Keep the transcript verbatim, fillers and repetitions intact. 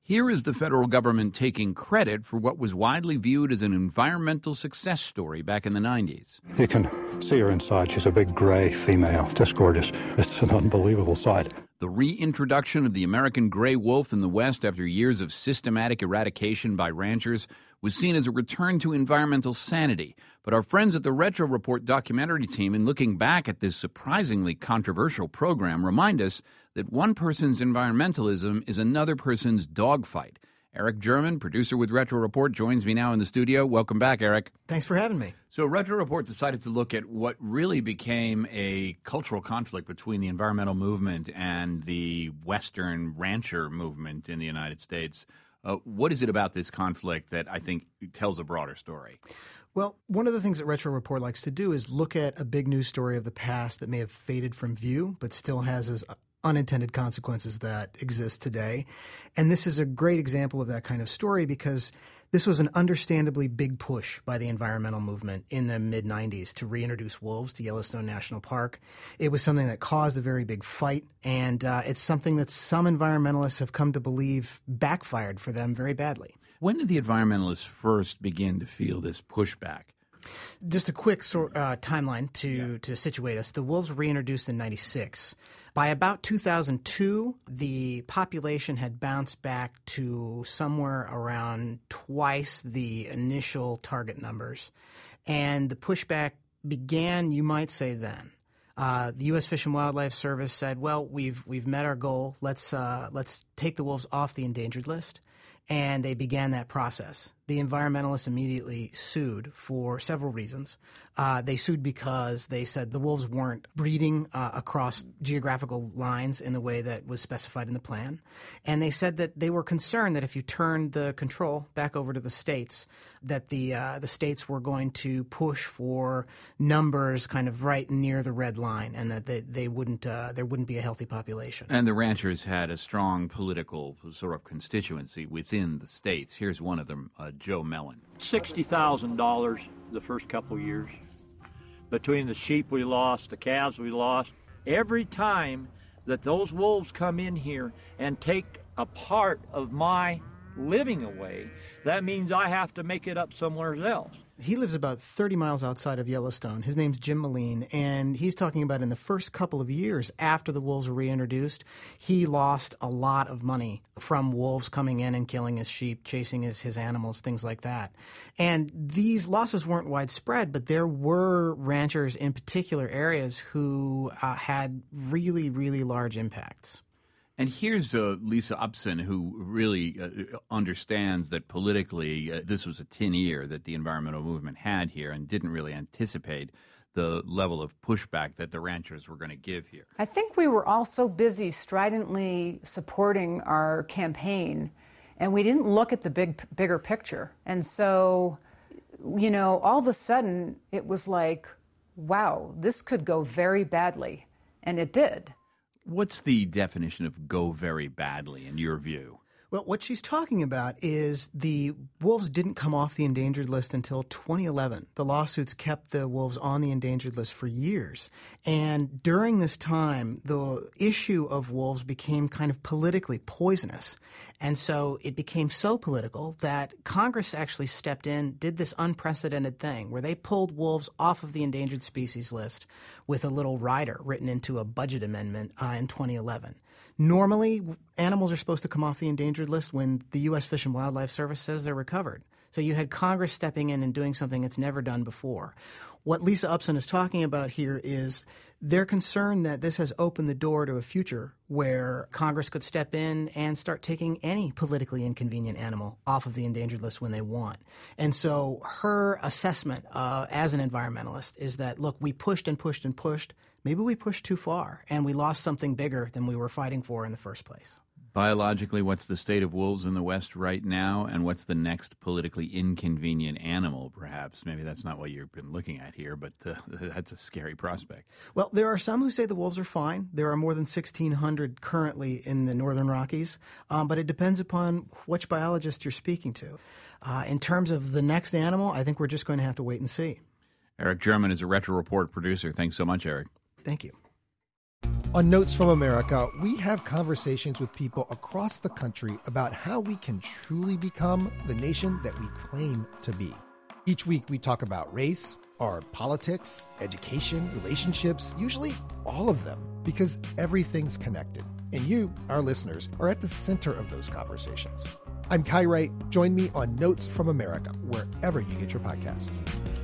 Here is the federal government taking credit for what was widely viewed as an environmental success story back in the nineties. You can see her inside. She's a big gray female, just gorgeous. It's an unbelievable sight. The reintroduction of the American gray wolf in the West after years of systematic eradication by ranchers was seen as a return to environmental sanity. But our friends at the Retro Report documentary team, in looking back at this surprisingly controversial program, remind us that one person's environmentalism is another person's dogfight. Eric German, producer with Retro Report, joins me now in the studio. Welcome back, Eric. Thanks for having me. So Retro Report decided to look at what really became a cultural conflict between the environmental movement and the Western rancher movement in the United States. Uh, what is it about this conflict that I think tells a broader story? Well, one of the things that Retro Report likes to do is look at a big news story of the past that may have faded from view, but still has its unintended consequences that exist today. And this is a great example of that kind of story because this was an understandably big push by the environmental movement in the mid nineties to reintroduce wolves to Yellowstone National Park. It was something that caused a very big fight, and uh, it's something that some environmentalists have come to believe backfired for them very badly. When did the environmentalists first begin to feel this pushback? Just a quick sort, uh, timeline to, yeah. to situate us. The wolves were reintroduced in ninety-six. By about two thousand two, the population had bounced back to somewhere around twice the initial target numbers. And the pushback began, you might say, then. Uh, the U S Fish and Wildlife Service said, well, we've we've met our goal. Let's uh, let's take the wolves off the endangered list. And they began that process. The environmentalists immediately sued for several reasons. Uh, they sued because they said the wolves weren't breeding uh, across geographical lines in the way that was specified in the plan. And they said that they were concerned that if you turned the control back over to the states, that the uh, the states were going to push for numbers kind of right near the red line, and that they, they wouldn't uh, there wouldn't be a healthy population. And the ranchers had a strong political sort of constituency within the states. Here's one of them, uh, Joe Mellon. sixty thousand dollars the first couple years. Between the sheep we lost, the calves we lost, every time that those wolves come in here and take a part of my living away, that means I have to make it up somewhere else. He lives about thirty miles outside of Yellowstone. His name's Jim Moline, and he's talking about in the first couple of years after the wolves were reintroduced, he lost a lot of money from wolves coming in and killing his sheep, chasing his, his animals, things like that. And these losses weren't widespread, but there were ranchers in particular areas who uh, had really, really large impacts. And here's uh, Lisa Upson, who really uh, understands that politically uh, this was a tin ear that the environmental movement had here and didn't really anticipate the level of pushback that the ranchers were going to give here. I think we were all so busy stridently supporting our campaign, and we didn't look at the big, bigger picture. And so, you know, all of a sudden it was like, wow, this could go very badly. And it did. What's the definition of go very badly in your view? Well, what she's talking about is the wolves didn't come off the endangered list until twenty eleven. The lawsuits kept the wolves on the endangered list for years. And during this time, the issue of wolves became kind of politically poisonous. And so it became so political that Congress actually stepped in, did this unprecedented thing where they pulled wolves off of the endangered species list with a little rider written into a budget amendment uh, in twenty eleven. Normally, animals are supposed to come off the endangered list when the U S Fish and Wildlife Service says they're recovered. So you had Congress stepping in and doing something it's never done before. What Lisa Upson is talking about here is they're concerned that this has opened the door to a future where Congress could step in and start taking any politically inconvenient animal off of the endangered list when they want. And so her assessment uh, as an environmentalist is that, look, we pushed and pushed and pushed. Maybe we pushed too far, and we lost something bigger than we were fighting for in the first place. Biologically, what's the state of wolves in the West right now, and what's the next politically inconvenient animal, perhaps? Maybe that's not what you've been looking at here, but uh, that's a scary prospect. Well, there are some who say the wolves are fine. There are more than sixteen hundred currently in the Northern Rockies, um, but it depends upon which biologist you're speaking to. Uh, in terms of the next animal, I think we're just going to have to wait and see. Eric German is a Retro Report producer. Thanks so much, Eric. Thank you. On Notes from America, we have conversations with people across the country about how we can truly become the nation that we claim to be. Each week, we talk about race, our politics, education, relationships, usually all of them, because everything's connected. And you, our listeners, are at the center of those conversations. I'm Kai Wright. Join me on Notes from America, wherever you get your podcasts.